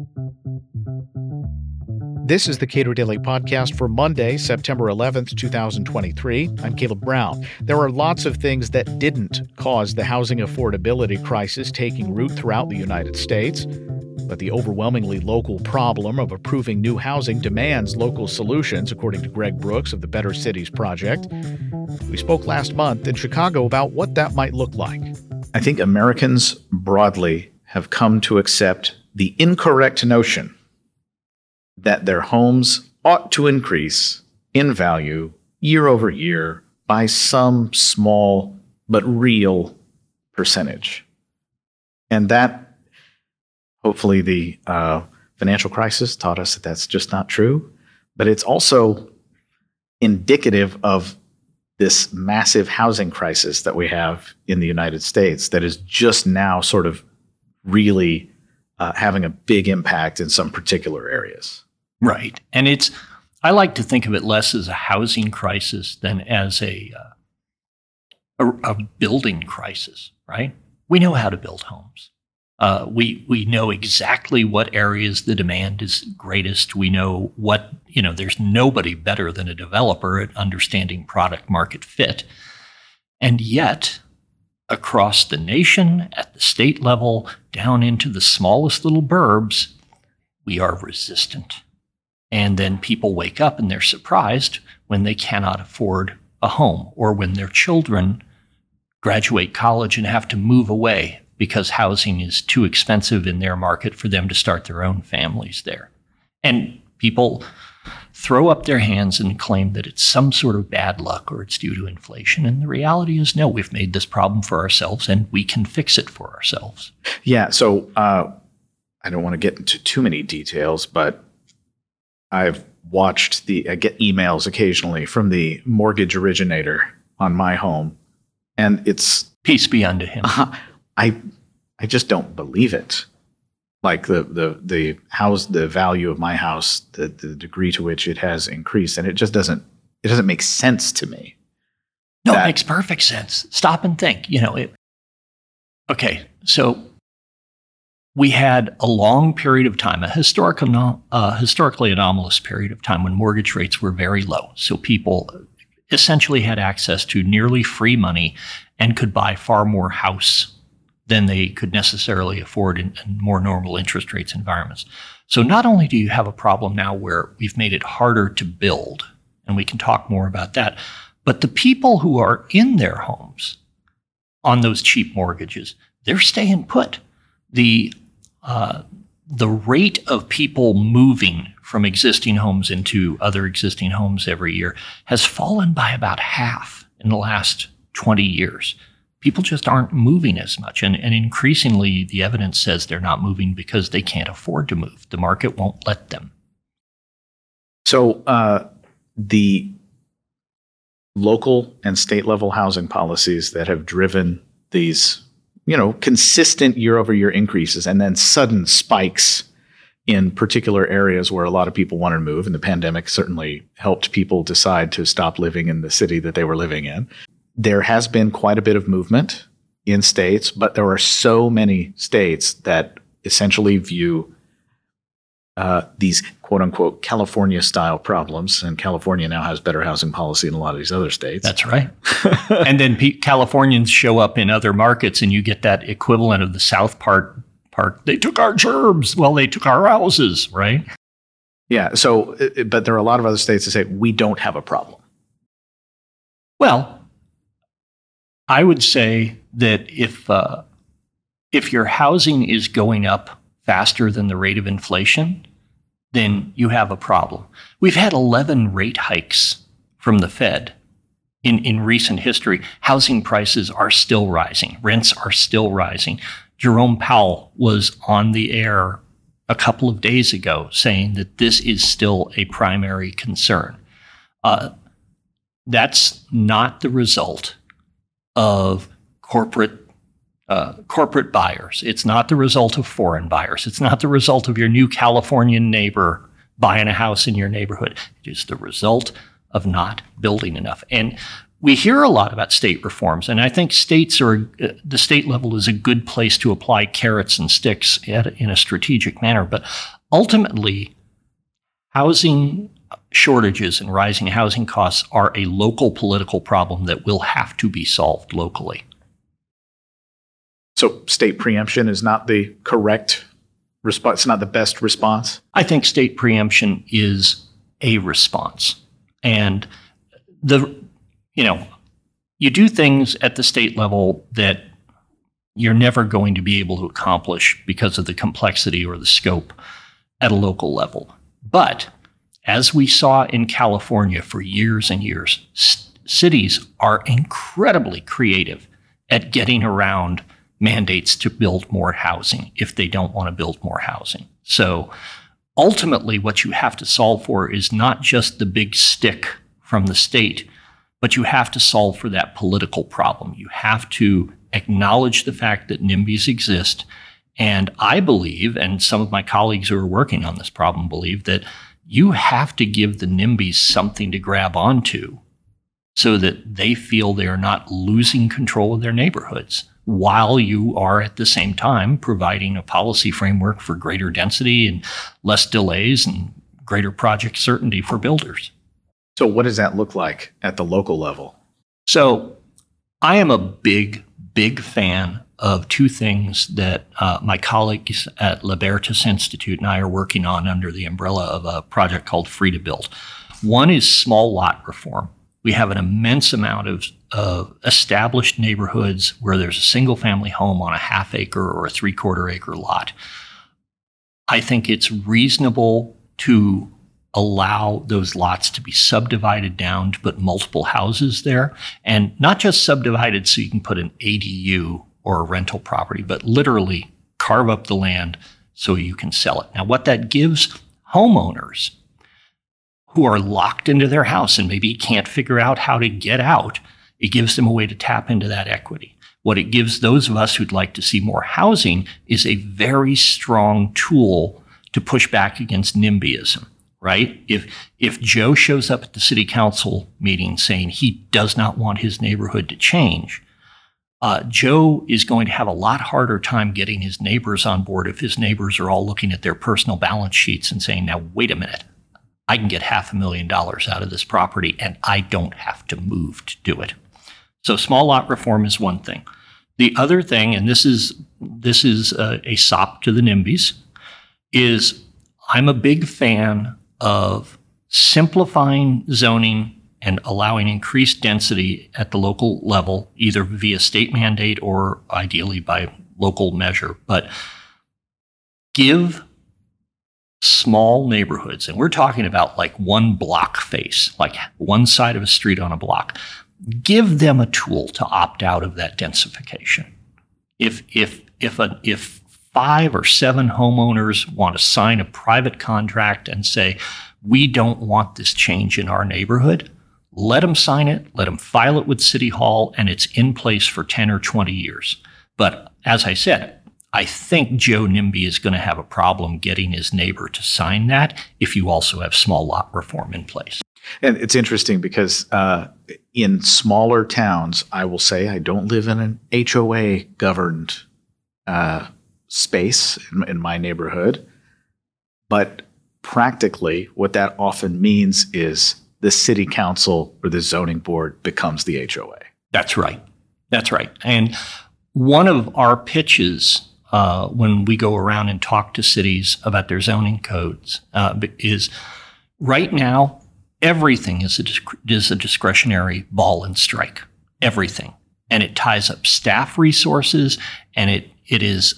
This is the Cato Daily Podcast for Monday, September 11th, 2023. I'm Caleb Brown. There are lots of things that didn't cause the housing affordability crisis taking root throughout the United States. But the overwhelmingly local problem of approving new housing demands local solutions, according to Greg Brooks of the Better Cities Project. We spoke last month in Chicago about what that might look like. I think Americans broadly have come to accept the incorrect notion that their homes ought to increase in value year over year by some small but real percentage. And that, hopefully, the financial crisis taught us that that's just not true. But it's also indicative of this massive housing crisis that we have in the United States that is just now sort of really having a big impact in some particular areas. Right. And I like to think of it less as a housing crisis than as a building crisis, right? We know how to build homes. We know exactly what areas the demand is greatest. We know there's nobody better than a developer at understanding product market fit. And yet, across the nation, at the state level, down into the smallest little burbs, we are resistant. And then people wake up and they're surprised when they cannot afford a home, or when their children graduate college and have to move away because housing is too expensive in their market for them to start their own families there. And people throw up their hands and claim that it's some sort of bad luck or it's due to inflation. And the reality is, no, we've made this problem for ourselves and we can fix it for ourselves. Yeah. So I don't want to get into too many details, but I've watched I get emails occasionally from the mortgage originator on my home, and it's peace be unto him. I just don't believe it. Like the house, the value of my house, the degree to which it has increased, and it doesn't make sense to me. No, it makes perfect sense. Stop and think. Okay, so we had a long period of time, a historically anomalous period of time when mortgage rates were very low. So people essentially had access to nearly free money and could buy far more house than they could necessarily afford in more normal interest rates environments. So not only do you have a problem now where we've made it harder to build, and we can talk more about that, but the people who are in their homes on those cheap mortgages, they're staying put. The rate of people moving from existing homes into other existing homes every year has fallen by about half in the last 20 years. People just aren't moving as much. And increasingly, the evidence says they're not moving because they can't afford to move. The market won't let them. So the local and state level housing policies that have driven these consistent year-over-year increases and then sudden spikes in particular areas where a lot of people wanted to move, and the pandemic certainly helped people decide to stop living in the city that they were living in. There has been quite a bit of movement in states, but there are so many states that essentially view these quote-unquote California-style problems, and California now has better housing policy than a lot of these other states. That's right. And then Californians show up in other markets, and you get that equivalent of the South Park, they took our gerbs. Well, they took our houses, right? Yeah. So, but there are a lot of other states that say, we don't have a problem. Well, I would say that if your housing is going up faster than the rate of inflation, then you have a problem. We've had 11 rate hikes from the Fed in recent history. Housing prices are still rising. Rents are still rising. Jerome Powell was on the air a couple of days ago saying that this is still a primary concern. That's not the result of corporate buyers. It's not the result of foreign buyers. It's not the result of your new Californian neighbor buying a house in your neighborhood. It is the result of not building enough. And we hear a lot about state reforms, and I think the state level is a good place to apply carrots and sticks in a strategic manner. But ultimately, housing shortages and rising housing costs are a local political problem that will have to be solved locally. So state preemption is not the correct response, it's not the best response? I think state preemption is a response. And you do things at the state level that you're never going to be able to accomplish because of the complexity or the scope at a local level. But as we saw in California for years and years, cities are incredibly creative at getting around mandates to build more housing if they don't want to build more housing. So ultimately, what you have to solve for is not just the big stick from the state, but you have to solve for that political problem. You have to acknowledge the fact that NIMBYs exist. And I believe, and some of my colleagues who are working on this problem believe, that you have to give the NIMBYs something to grab onto so that they feel they are not losing control of their neighborhoods, while you are at the same time providing a policy framework for greater density and less delays and greater project certainty for builders. So what does that look like at the local level? So I am a big fan of two things that my colleagues at Libertas Institute and I are working on under the umbrella of a project called Free to Build. One is small lot reform. We have an immense amount of established neighborhoods where there's a single family home on a half acre or a 3/4 acre lot. I think it's reasonable to allow those lots to be subdivided down to put multiple houses there, and not just subdivided so you can put an ADU or a rental property, but literally carve up the land so you can sell it. Now, what that gives homeowners who are locked into their house and maybe can't figure out how to get out, it gives them a way to tap into that equity. What it gives those of us who'd like to see more housing is a very strong tool to push back against NIMBYism, right? If Joe shows up at the city council meeting saying he does not want his neighborhood to change, Joe is going to have a lot harder time getting his neighbors on board if his neighbors are all looking at their personal balance sheets and saying, now, wait a minute, I can get $500,000 out of this property and I don't have to move to do it. So small lot reform is one thing. The other thing, and this is a sop to the NIMBYs, is I'm a big fan of simplifying zoning and allowing increased density at the local level, either via state mandate or ideally by local measure. But give small neighborhoods, and we're talking about like one block face, like one side of a street on a block, give them a tool to opt out of that densification. If 5 or 7 homeowners want to sign a private contract and say, we don't want this change in our neighborhood, let them sign it, let them file it with City Hall, and it's in place for 10 or 20 years. But as I said, I think Joe NIMBY is going to have a problem getting his neighbor to sign that if you also have small lot reform in place. And it's interesting because in smaller towns, I will say I don't live in an HOA governed space in my neighborhood. But practically, what that often means is the city council or the zoning board becomes the HOA. That's right. That's right. And one of our pitches when we go around and talk to cities about their zoning codes is right now, everything is a discretionary ball and strike. Everything. And it ties up staff resources, and it is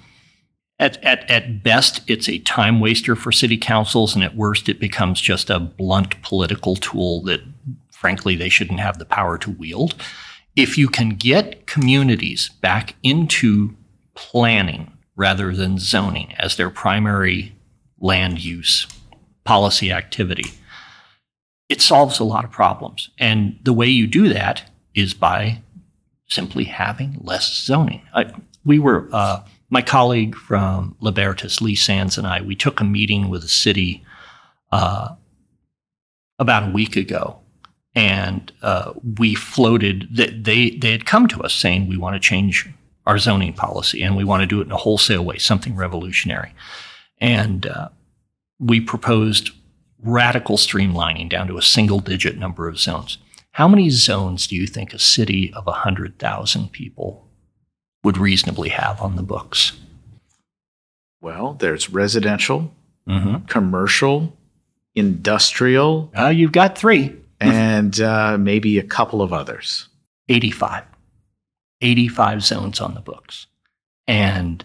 at best it's a time waster for city councils, and at worst it becomes just a blunt political tool that frankly they shouldn't have the power to wield. If you can get communities back into planning rather than zoning as their primary land use policy activity, it solves a lot of problems. And the way you do that is by simply having less zoning. My colleague from Libertas, Lee Sands, and I, we took a meeting with the city about a week ago. And we floated that they had come to us saying, we want to change our zoning policy and we want to do it in a wholesale way, something revolutionary. And we proposed radical streamlining down to a single-digit number of zones. How many zones do you think a city of 100,000 people would reasonably have on the books? Well, there's residential, commercial, industrial. You've got 3. And maybe a couple of others. 85 zones on the books. And,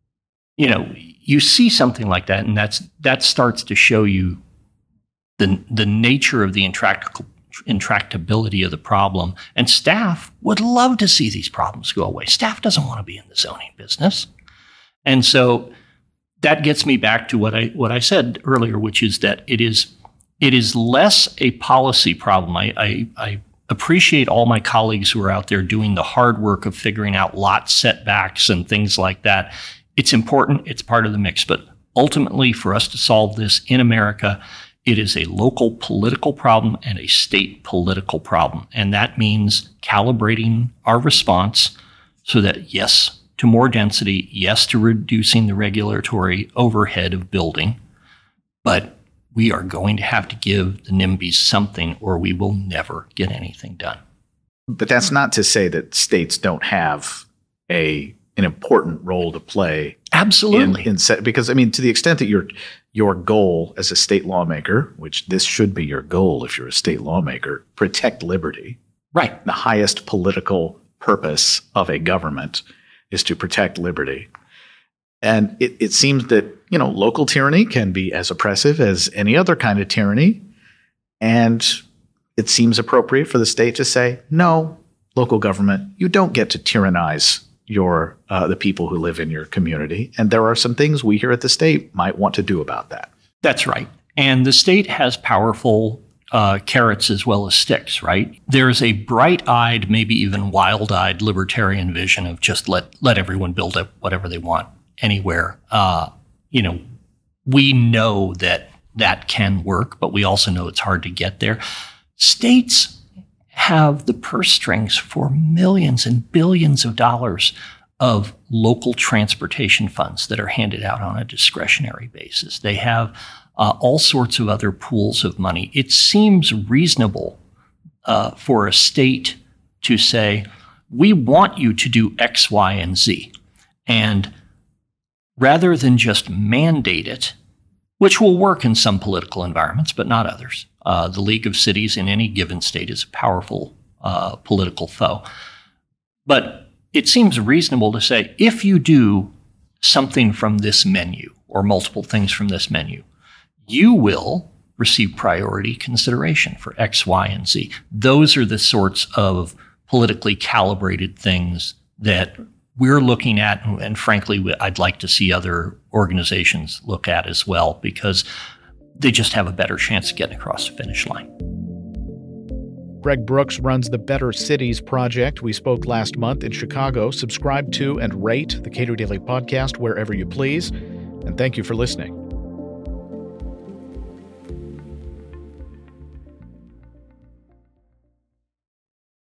you see something like that, and that starts to show you the nature of the intractability of the problem. And staff would love to see these problems go away. Staff doesn't want to be in the zoning business. And so that gets me back to what I said earlier, which is that it is less a policy problem. I appreciate all my colleagues who are out there doing the hard work of figuring out lot setbacks and things like that. It's important. It's part of the mix. But ultimately, for us to solve this in America, it is a local political problem and a state political problem. And that means calibrating our response so that, yes, to more density, yes, to reducing the regulatory overhead of building, but we are going to have to give the NIMBYs something or we will never get anything done. But that's not to say that states don't have an important role to play. Absolutely. Because, to the extent that your goal as a state lawmaker, which this should be your goal if you're a state lawmaker, protect liberty. Right. The highest political purpose of a government is to protect liberty. And it seems that, local tyranny can be as oppressive as any other kind of tyranny. And it seems appropriate for the state to say, no, local government, you don't get to tyrannize the people who live in your community. And there are some things we here at the state might want to do about that. That's right. And the state has powerful carrots as well as sticks, right? There's a bright-eyed, maybe even wild-eyed libertarian vision of just let everyone build up whatever they want anywhere. We know that can work, but we also know it's hard to get there. States have the purse strings for millions and billions of dollars of local transportation funds that are handed out on a discretionary basis. They have all sorts of other pools of money. It seems reasonable for a state to say, we want you to do X, Y, and Z. And rather than just mandate it, which will work in some political environments, but not others. The League of Cities in any given state is a powerful political foe. But it seems reasonable to say, if you do something from this menu or multiple things from this menu, you will receive priority consideration for X, Y, and Z. Those are the sorts of politically calibrated things that we're looking at, and frankly, I'd like to see other organizations look at as well, because they just have a better chance of getting across the finish line. Greg Brooks runs the Better Cities Project. We spoke last month in Chicago. Subscribe to and rate the Cato Daily Podcast wherever you please. And thank you for listening.